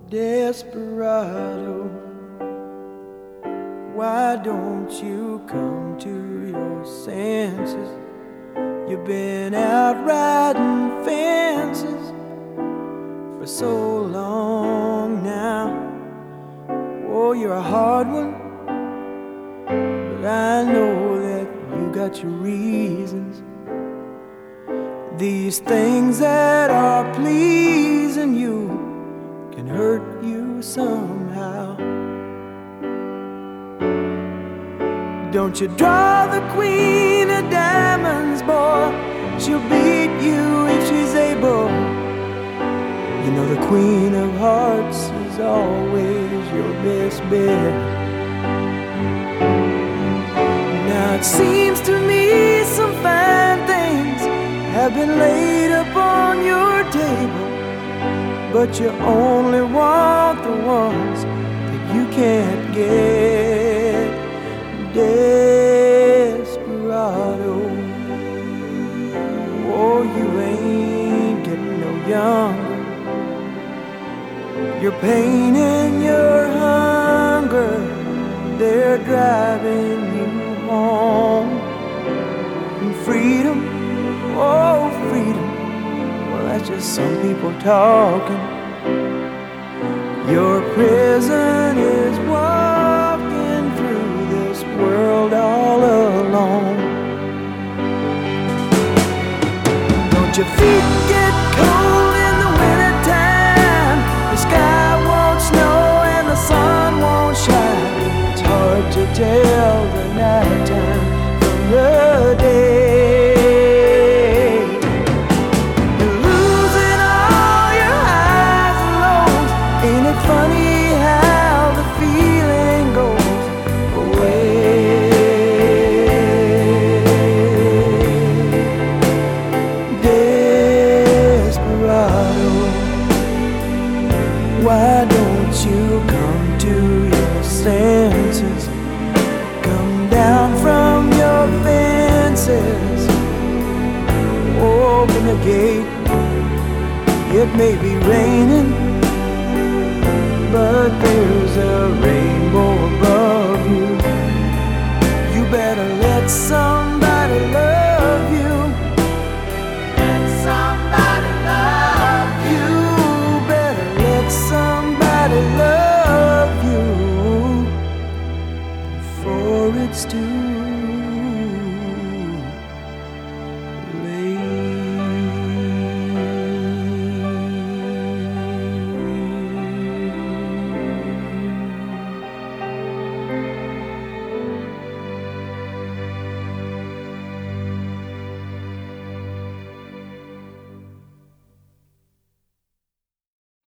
Desperado, why don't you come to your senses? You've been out riding fences for so long now. Oh, you're a hard one, but I know that you got your reasons. These things that are pleasing you can hurt you somehow. Don't you draw the queen of diamonds, boy. She'll beat you if she's able. You know the queen of hearts is always your best bet. Now it seems to me some fine things have been laid upon your table, but you only want the ones that you can't get. Desperado, oh, you ain't getting no younger. Your pain and your hunger, they're driving you home. And freedom, oh freedom, well that's just some people talking. Your prison is walking through this world all alone. Don't your feet get cold in the wintertime? The sky won't snow and the sun won't shine. It's hard to tell the nighttime from the day. Funny how the feeling goes away. Desperado, why don't you come to your senses? Come down from your fences. Open the gate. It may be raining, but there's a rainbow above you. You better let somebody love you. Let somebody love you. Better let somebody love you before it's too